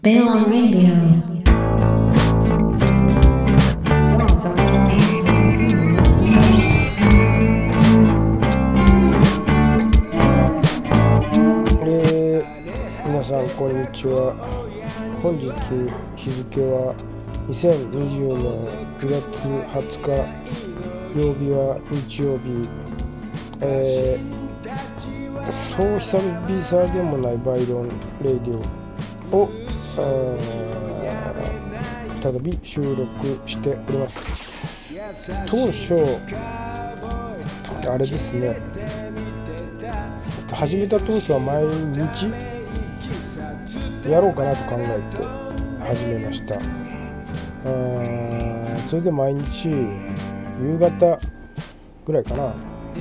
Bell Radio. 皆さんこんにちは。本日日付は2020年9月20日、曜日は日曜日。そう久々でもないバイロンレイディオを再び収録しております。当初あれですね、始めた当初は毎日やろうかなと考えて始めました。それで毎日夕方ぐらいかな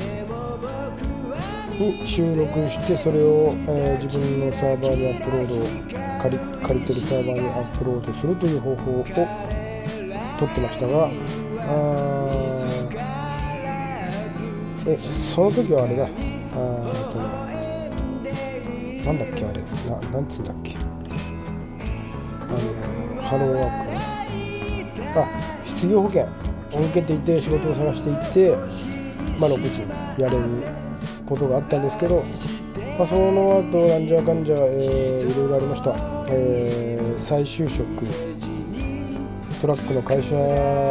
に収録して、それを、自分のサーバーにアップロード、借りてるサーバーにアップロードするという方法をとってましたが、その時はあれだ、なんだっけあれ、なんつうんだっけ、ハローワーク、失業保険を受けていて仕事を探していて、6時にやれることがあったんですけど、その後なんじゃかんじゃ、いろいろありました。再就職、トラックの会社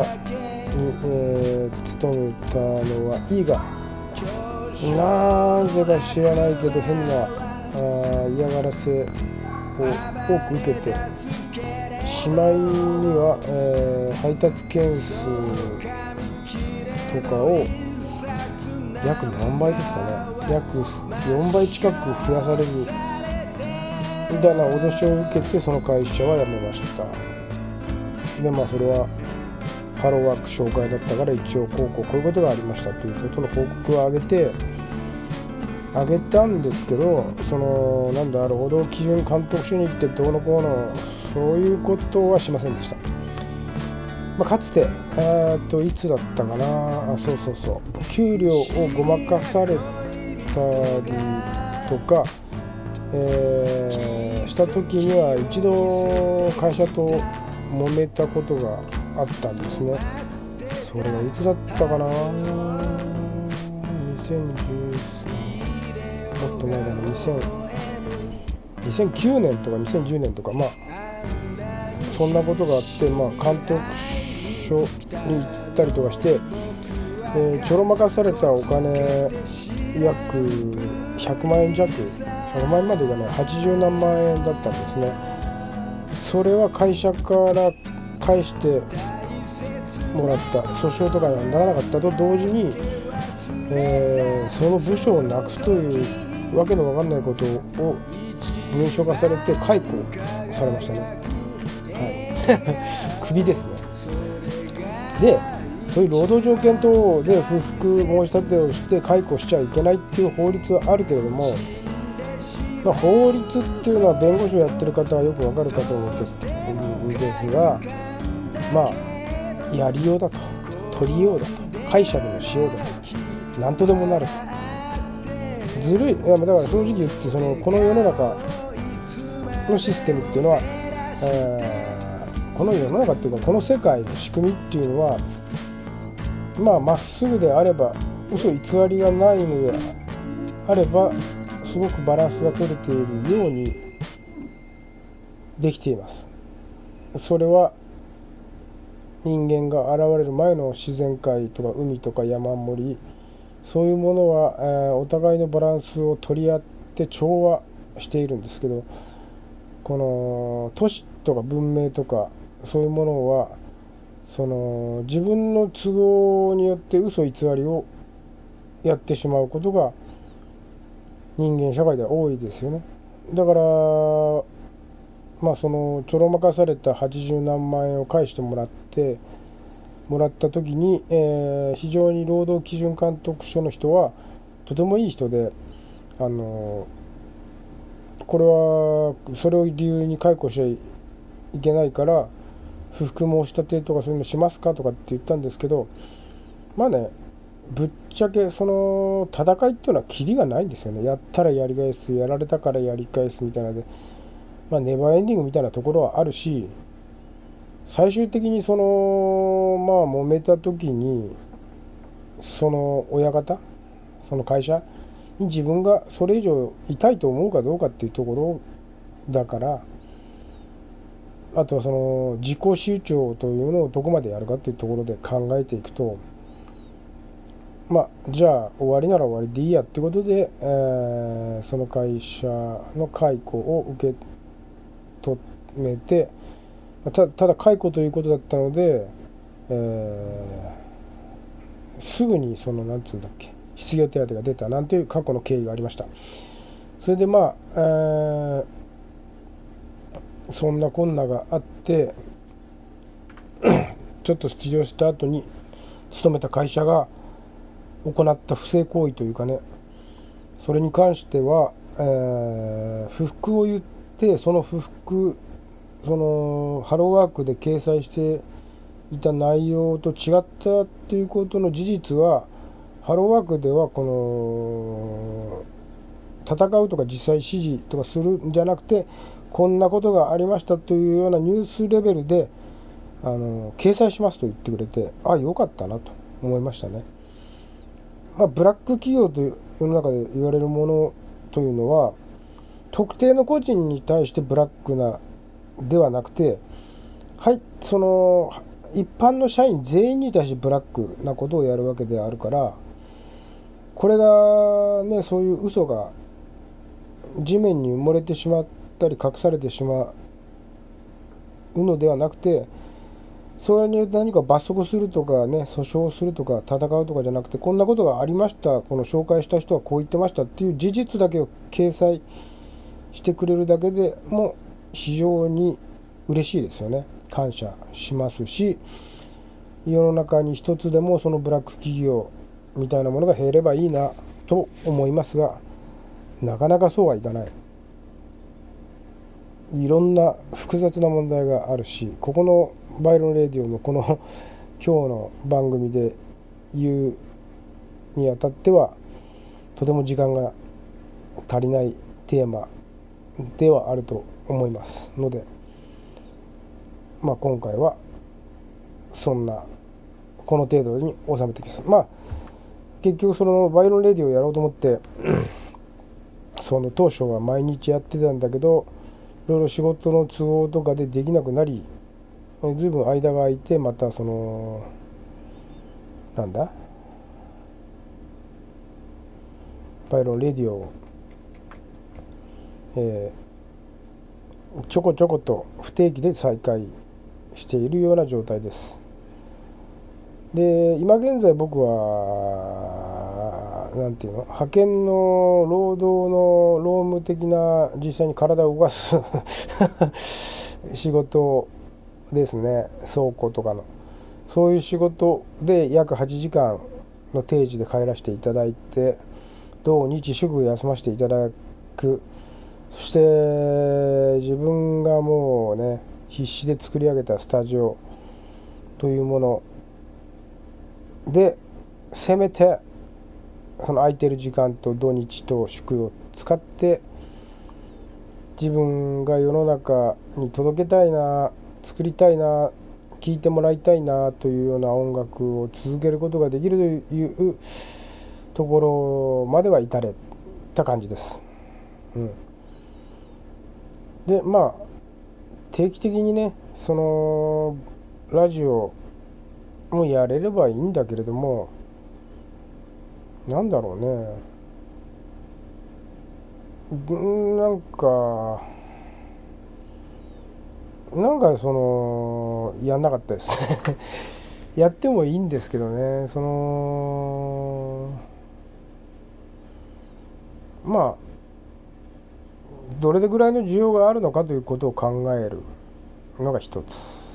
に、勤めたのはいいが、なぜか知らないけど変な嫌がらせを多く受けて、しまいには、配達件数とかを約何倍ですかね、約4倍近く増やされるみたいな脅しを受けて、その会社は辞めました。でそれはハローワーク紹介だったから、一応こういうことがありましたということの報告をあげたんですけど、労働基準監督署に行ってどうのこうの、そういうことはしませんでした。かつていつだったかな、給料をごまかされたりとか、した時には一度会社と揉めたことがあったんですね。それがいつだったかな、もっと前だな、2009年とか2010年とか、そんなことがあって、監督署に行ったりとかして、ちょろまかされたお金約100万円弱、100万円までがね、80何万円だったんですね。それは会社から返してもらった、訴訟とかにはならなかったと同時に、その部署をなくすというわけのわかんないことを文書化されて解雇されましたね。クビですね。でそういう労働条件等で不服申し立てをして解雇しちゃいけないっていう法律はあるけれども、法律っていうのは弁護士をやってる方はよくわかるかと思うんですが、やりようだと、取りようだと、解釈のしようだと、なんとでもなると、ずるい。だから正直言って、この世の中のシステムっていうのは、この世の中っていうか、この世界の仕組みっていうのは、まっすぐであれば、嘘偽りがないのであれば、すごくバランスが取れているようにできています。それは人間が現れる前の自然界とか海とか山森、そういうものは、お互いのバランスを取り合って調和しているんですけど、この都市とか文明とかそういうものは、自分の都合によって嘘偽りをやってしまうことが人間社会では多いですよね。だからちょろまかされた80何万円を返してもらった時に、非常に労働基準監督署の人はとてもいい人で、これはそれを理由に解雇しちゃいけないから不服申し立てとかそういうのしますかとかって言ったんですけど、ぶっちゃけその戦いっていうのはキリがないんですよね。やったらやり返す、やられたからやり返すみたいなので、 ネバーエンディングみたいなところはあるし、最終的に揉めた時にその親方、その会社に自分がそれ以上痛いと思うかどうかっていうところだから、あとはその自己主張というのをどこまでやるかっていうところで考えていくと、じゃあ終わりなら終わりでいいやってことで、その会社の解雇を受け止めて、ただ解雇ということだったので、すぐになんつうんだっけ、失業手当が出たなんていう過去の経緯がありました。それでそんなこんながあってちょっと失業した後に勤めた会社が行った不正行為というかね、それに関しては、不服を言って、その不服、ハローワークで掲載していた内容と違ったっていうことの事実は、ハローワークでは戦うとか実際指示とかするんじゃなくて、こんなことがありましたというようなニュースレベルで掲載しますと言ってくれて、よかったなと思いましたね。ブラック企業という世の中で言われるものというのは、特定の個人に対してブラックなではなくて、一般の社員全員に対してブラックなことをやるわけであるから、これがね、そういう嘘が地面に埋もれてしまったり隠されてしまうのではなくて、それによって何か罰則するとかね、訴訟するとか戦うとかじゃなくて、こんなことがありました、この紹介した人はこう言ってましたっていう事実だけを掲載してくれるだけでも非常に嬉しいですよね。感謝しますし、世の中に一つでもそのブラック企業みたいなものが減ればいいなと思いますが、なかなかそうはいかない。いろんな複雑な問題があるし、ここのバイロンレディオのこの今日の番組で言うにあたっては、とても時間が足りないテーマではあると思いますので、今回はこの程度に収めてきます。結局そのバイロンレディオをやろうと思って当初は毎日やってたんだけど、いろいろ仕事の都合とかでできなくなり、ずいぶん間が空いて、またバイロンレディオを、ちょこちょこと不定期で再開しているような状態です。で、今現在僕は派遣の労働の労務的な、実際に体を動かす仕事ですね、倉庫とかのそういう仕事で約8時間の定時で帰らせていただいて、土日祝休ませていただく。そして自分がもうね、必死で作り上げたスタジオというもので、せめてその空いてる時間と土日と祝を使って、自分が世の中に届けたいな、作りたいな、聴いてもらいたいなというような音楽を続けることができるというところまでは至れた感じです。で、定期的にね、ラジオもやれればいいんだけれども、なんだろうね、やんなかったですねやってもいいんですけどね、どれぐらいの需要があるのかということを考えるのが一つ。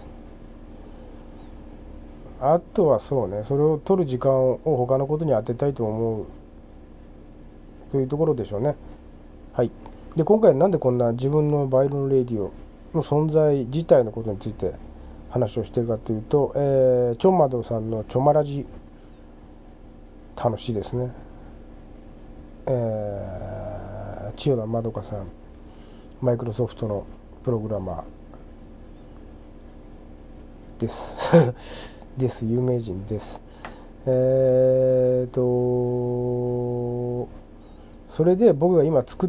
あとはそれを取る時間を他のことに当てたいと思うというところでしょうね。はい。で、今回なんでこんな自分のバイロンレディオの存在自体のことについて話をしているかというと、ちょんまどさんのちょまラジ、楽しいですね。千代田まどかさん、マイクロソフトのプログラマーですです有名人です。それで僕が今作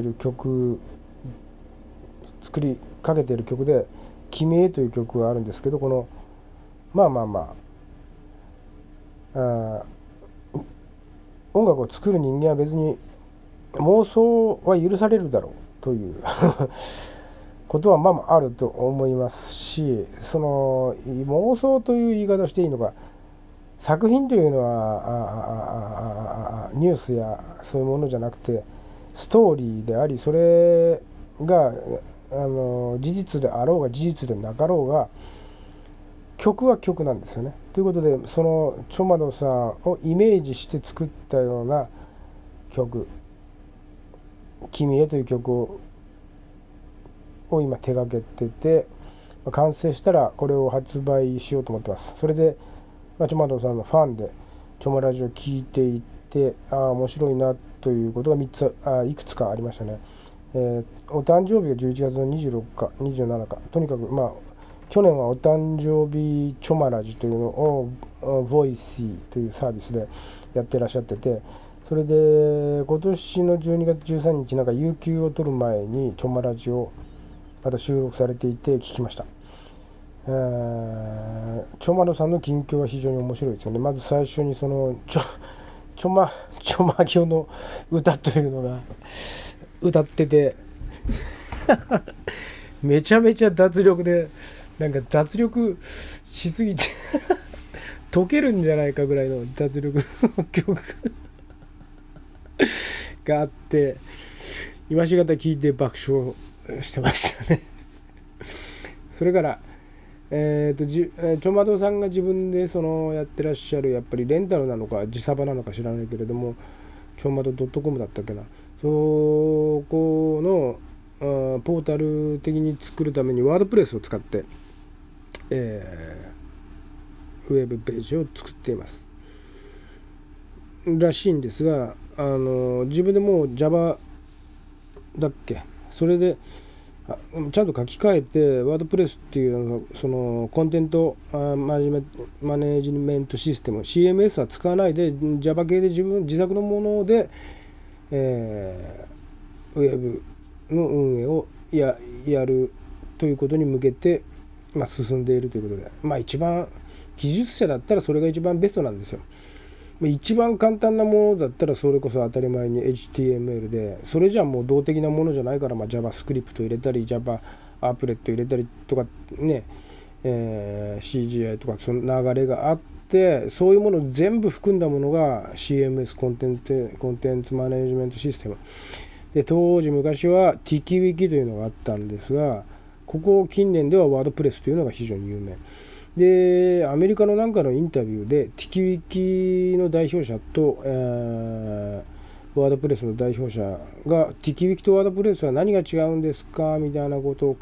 りかけている曲で「君へ」という曲があるんですけど、このまあまあまあ、音楽を作る人間は別に妄想は許されるだろうということはまあまああると思いますし、その妄想という言い方をしていいのか、作品というのはニュースやそういうものじゃなくてストーリーであり、それが事実であろうが事実でなかろうが曲は曲なんですよね。ということで、そのチョマドさんをイメージして作ったような曲「君へ」という曲を今手がけてて、完成したらこれを発売しようと思ってます。それで、チョマドさんのファンでチョマラジオを聞いていて、面白いなということがいくつかありましたね。お誕生日が11月の26日、27日、とにかく去年はお誕生日チョマラジというのをボイシーというサービスでやってらっしゃってて、それで今年の12月13日なんか有給を取る前にチョマラジをまた収録されていて聞きました。チョマドさんの近況は非常に面白いですよね。まず最初にそのチョマギョの歌というのが歌っててめちゃめちゃ脱力で、なんか脱力しすぎて溶けるんじゃないかぐらいの脱力の曲があって、今しがた聞いて爆笑してましたねそれからチョマドさんが自分でそのやってらっしゃる、やっぱりレンタルなのか自サバなのか知らないけれども、チョマド .com だったっけな、そこのポータル的に作るためにワードプレスを使って、ウェブページを作っていますらしいんですが、自分でもう Java だっけ、それでちゃんと書き換えて、ワードプレスっていうそのコンテンツマネジメントシステム CMS は使わないで Java 系で自作のもので、ウェブの運営をやるということに向けて、進んでいるということで、一番技術者だったらそれが一番ベストなんですよ。一番簡単なものだったらそれこそ当たり前に HTML で、それじゃもう動的なものじゃないから、JavaScript 入れたり Java アプレット入れたりとかね、CGI とかその流れがあって、そういうものを全部含んだものが CMS コンテンツマネジメントシステムで、当時昔は TikiWiki というのがあったんですが、ここ近年ではワードプレスというのが非常に有名で、アメリカのなんかのインタビューで TikiWiki の代表者と、ワードプレスの代表者が TikiWiki とワードプレスは何が違うんですかみたいなことを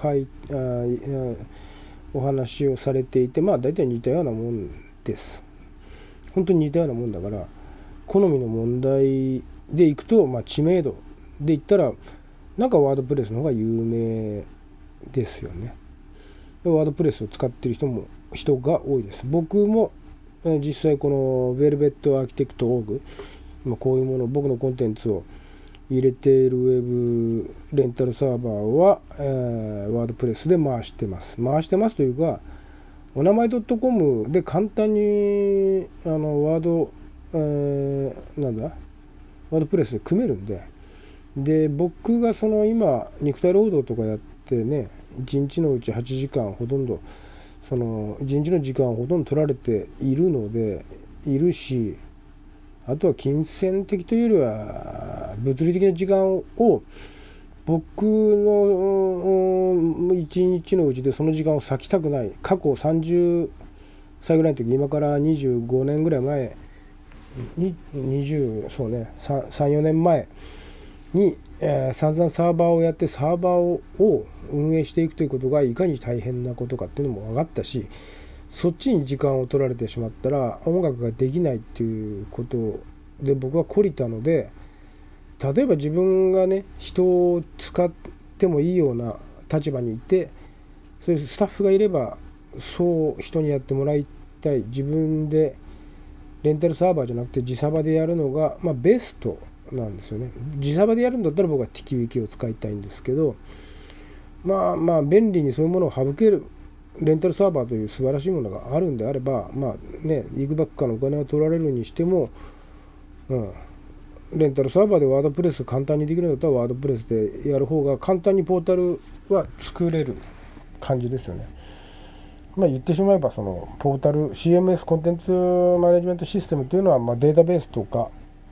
お話をされていて、大体似たようなもんです。本当に似たようなもんだから、好みの問題でいくと、知名度で言ったらなんかワードプレスの方が有名ですよね。ワードプレスを使っている人が多いです。僕も実際この Velvet Architect.org、今こういうもの、僕のコンテンツを入れているウェブレンタルサーバーは、ワードプレスで回してますというか、お名前 .com で簡単にワードプレスで組めるんで、僕がその今肉体労働とかやってね、1日のうち8時間ほとんど、その1日の時間をほとんど取られているし、あとは金銭的というよりは物理的な時間を僕の1日のうちでその時間を割きたくない。過去30歳ぐらいの時、今から25年ぐらい前にそうね、3、4年前に、散々サーバーをやって、サーバーを運営していくということがいかに大変なことかっていうのも分かったし、そっちに時間を取られてしまったら音楽ができないっていうことで僕は懲りたので、例えば自分がね、人を使ってもいいような立場にいて、そういうスタッフがいればそう人にやってもらいたい、自分でレンタルサーバーじゃなくて自サバでやるのが、ベストなんですよね。自サバでやるんだったら僕は TikiWiki を使いたいんですけど、便利にそういうものを省けるレンタルサーバーという素晴らしいものがあるんであれば、いくばくかのお金が取られるにしても、レンタルサーバーでワードプレス簡単にできるんだったらワードプレスでやる方が簡単にポータルは作れる感じですよね。言ってしまえばそのポータル CMS コンテンツマネジメントシステムというのは、データベースとか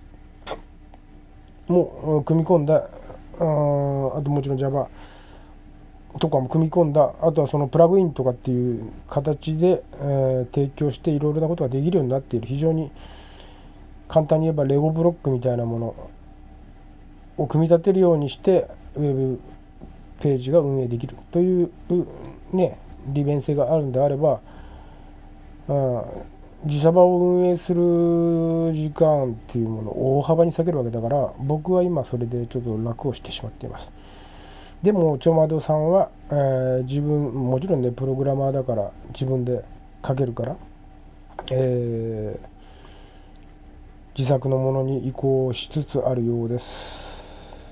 も組み込んだ、あともちろん Java とかも組み込んだ、あとはそのプラグインとかっていう形で、提供していろいろなことができるようになっている、非常に簡単に言えばレゴブロックみたいなものを組み立てるようにしてウェブページが運営できるという利便性があるんであれば、自社場を運営する時間っていうものを大幅に下げるわけだから、僕は今それでちょっと楽をしてしまっています。でもちょまどさんは、自分もちろんねプログラマーだから自分で書けるから、自作のものに移行しつつあるようです。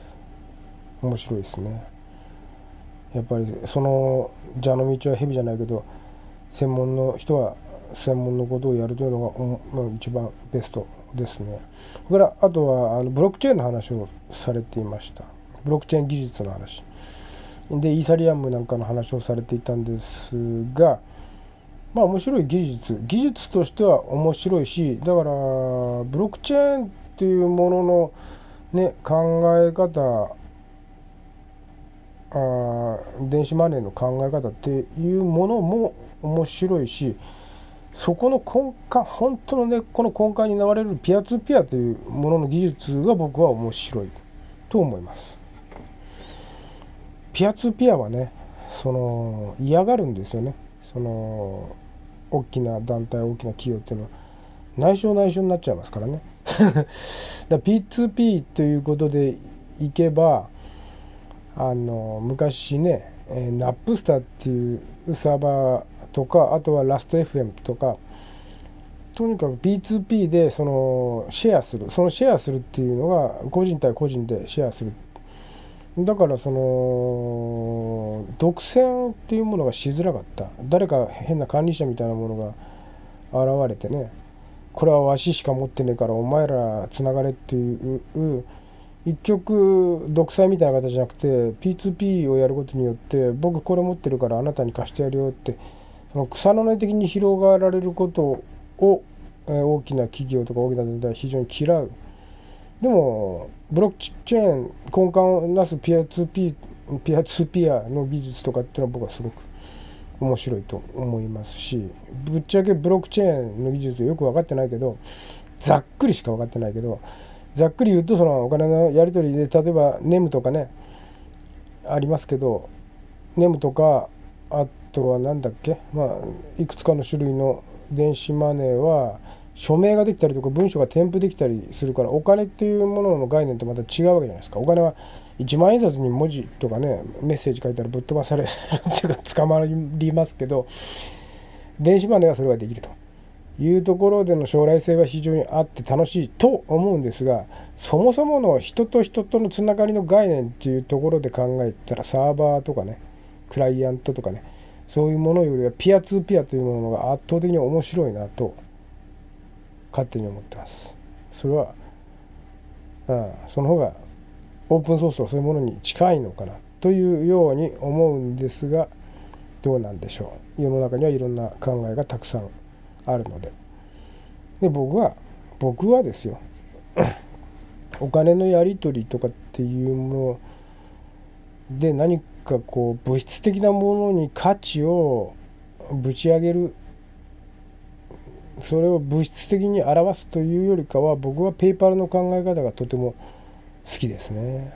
面白いですね。やっぱりその蛇の道は蛇じゃないけど、専門の人は専門のことをやるというのが、一番ベストですね。それからあとはブロックチェーンの話をされていました。ブロックチェーン技術の話でイーサリアムなんかの話をされていたんですが、面白い技術としては面白いし、だからブロックチェーンっていうものの考え方、電子マネーの考え方っていうものも面白いし、そこの根幹、本当の根っこの根幹に流れるピアツーピアというものの技術が僕は面白いと思います。ピアツーピアはね、嫌がるんですよね。大きな団体、大きな企業っていうのは内緒になっちゃいますからね。だ P2P ということでいけば、昔ね、ナップスターっていうサーバーとか、あとはラスト FM とか、とにかく P2P でシェアする、そのシェアするっていうのが個人対個人でシェアする。だから独占っていうものがしづらかった。誰か変な管理者みたいなものが現れてね、これはわししか持ってねえからお前らつながれっていう一極独裁みたいな形じゃなくて P2P をやることによって、僕これ持ってるからあなたに貸してやるよって、その草の根的に広がられることを、大きな企業とか大きな団体は非常に嫌う。でもブロックチェーン根幹をなすピアツーピアの技術とかっていうのは僕はすごく面白いと思いますし、ぶっちゃけブロックチェーンの技術よく分かってないけど、ざっくりしか分かってないけど、ざっくり言うとそのお金のやり取りで、例えばネムとかねありますけど、ネムとかあとはなんだっけ、いくつかの種類の電子マネーは署名ができたりとか文章が添付できたりするから、お金っていうものの概念とまた違うわけじゃないですか。お金は1万円札に文字とかねメッセージ書いたらぶっ飛ばされるっていうか捕まりますけど、電子マネーはそれができるというところでの将来性は非常にあって楽しいと思うんですが、そもそもの人と人とのつながりの概念っていうところで考えたら、サーバーとかねクライアントとかね、そういうものよりはピアツーピアというものが圧倒的に面白いなと勝手に思ってます。それは、その方がオープンソースとかそういうものに近いのかなというように思うんですが、どうなんでしょう。世の中にはいろんな考えがたくさんあるので、僕はですよお金のやり取りとかっていうもので何かこう物質的なものに価値をぶち上げる、それを物質的に表すというよりかは、僕はペイパルの考え方がとても好きですね。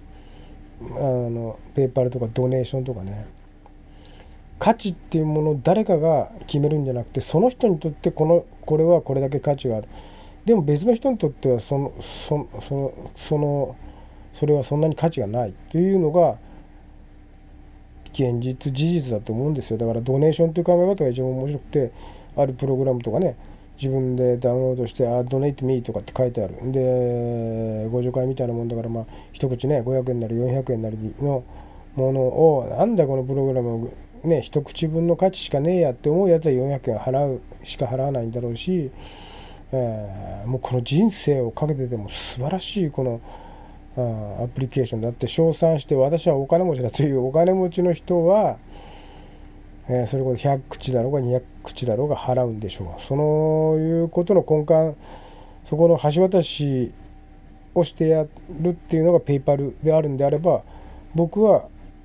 ペイパルとかドネーションとかね、価値っていうものを誰かが決めるんじゃなくて、その人にとってこれはこれだけ価値がある。でも別の人にとってはそれはそんなに価値がないというのが現実事実だと思うんですよ。だからドネーションという考え方が一番面白くて、あるプログラムとかね、自分でダウンロードしてドネイトミーとかって書いてあるんで、互助会みたいなもんだから、一口ね500円なり400円なりのものを、なんだこのプログラムね、一口分の価値しかねえやって思うやつは400円しか払わないんだろうし、もうこの人生をかけてでも素晴らしいこのアプリケーションだって称賛して、私はお金持ちだというお金持ちの人は、それこそ100口だろうが200口だろうが払うんでしょう。そういうことの根幹、そこの橋渡しをしてやるっていうのがペイパルであるんであれば、僕は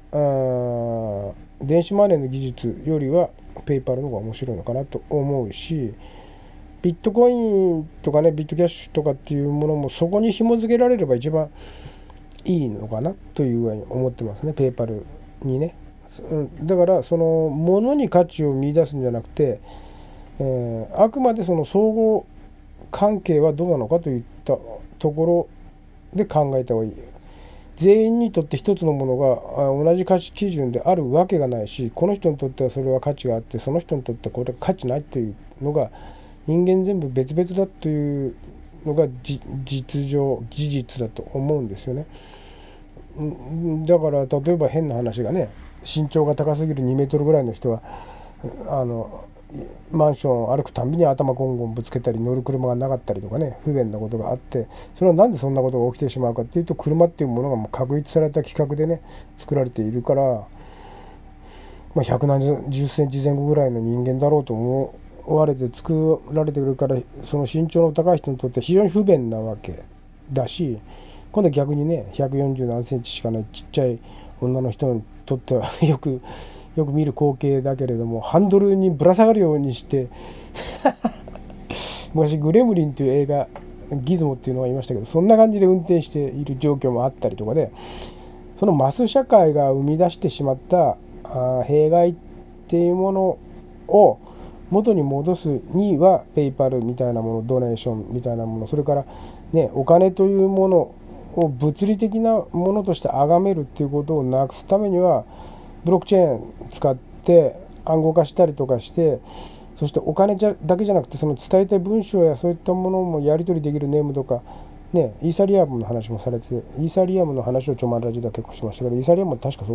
電子マネーの技術よりはペイパルの方が面白いのかなと思うし、ビットコインとかね、ビットキャッシュとかっていうものもそこに紐付けられれば一番いいのかなというふうに思ってますね、ペイパルにね。だからそのものに価値を見出すんじゃなくて、あくまでその相互関係はどうなのかといったところで考えた方がいい。全員にとって一つのものが同じ価値基準であるわけがないし、この人にとってはそれは価値があって、その人にとってはこれが価値ないというのが、人間全部別々だというのが実だと思うんですよね。だから例えば変な話がね、身長が高すぎる2メートルぐらいの人はマンションを歩くたんびに頭ゴンゴンぶつけたり、乗る車がなかったりとかね、不便なことがあって、それはなんでそんなことが起きてしまうかっていうと、車っていうものがもう確立された規格でね作られているから、170センチ前後ぐらいの人間だろうと思われて作られているから、その身長の高い人にとって非常に不便なわけだし、今度は逆にね、140何センチしかないちっちゃい女の人にとってはよく見る光景だけれども、ハンドルにぶら下がるようにして昔グレムリンという映画、ギズモっていうのがいましたけど、そんな感じで運転している状況もあったりとかで、そのマス社会が生み出してしまった弊害っていうものを元に戻すには、ペイパルみたいなもの、ドネーションみたいなもの、それからね、お金というものを物理的なものとして崇めるっていうことをなくすためには、ブロックチェーン使って暗号化したりとかして、そしてお金だけじゃなくて、その伝えたい文章やそういったものもやり取りできるネームとかね、イーサリアムの話もされてて、イーサリアムの話をちょまラジでは結構しましたけど、イーサリアムは確か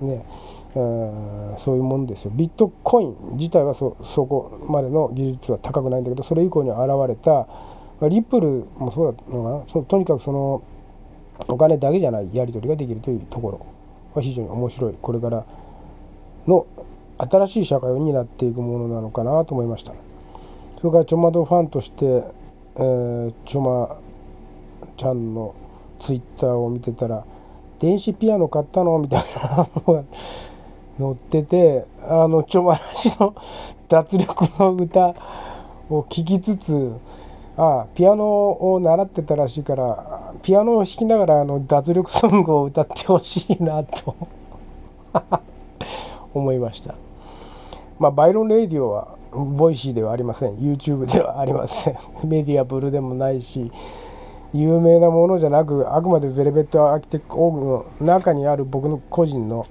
そういうもんですよ。ビットコイン自体はそこまでの技術は高くないんだけど、それ以降に現れたリップルもそうだのかな、とにかくそのお金だけじゃないやり取りができるというところは非常に面白い、これからの新しい社会を担っていくものなのかなと思いました。それからちょまどファンとして、ちょまちゃんのツイッターを見てたら、電子ピアノ買ったのみたいなのが載ってて、ちょまらしの脱力の歌を聴きつつ、ピアノを習ってたらしいから、ピアノを弾きながら脱力ソングを歌ってほしいなと思いました。バイロンレイディオはボイシーではありません、 YouTube ではありませんメディアブルでもないし、有名なものじゃなく、あくまでベルベットアーキテクオーグの中にある僕の個人の、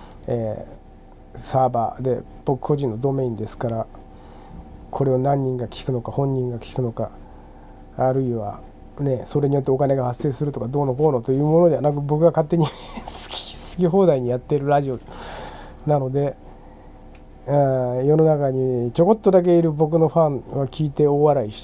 サーバーで、僕個人のドメインですから、これを何人が聞くのか、本人が聞くのか、あるいはね、それによってお金が発生するとかどうのこうのというものではなく、僕が勝手に好き放題にやっているラジオなので、世の中にちょこっとだけいる僕のファンは聞いて大笑い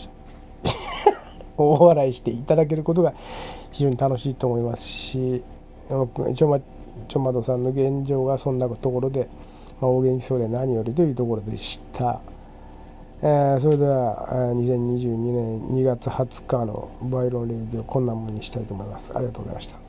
していただけることが非常に楽しいと思いますし、ちょまどさんの現状がそんなところで、お元気そうで何よりというところでした。それでは2022年2月20日のバイロンレイディをこんなものにしたいと思います。ありがとうございました。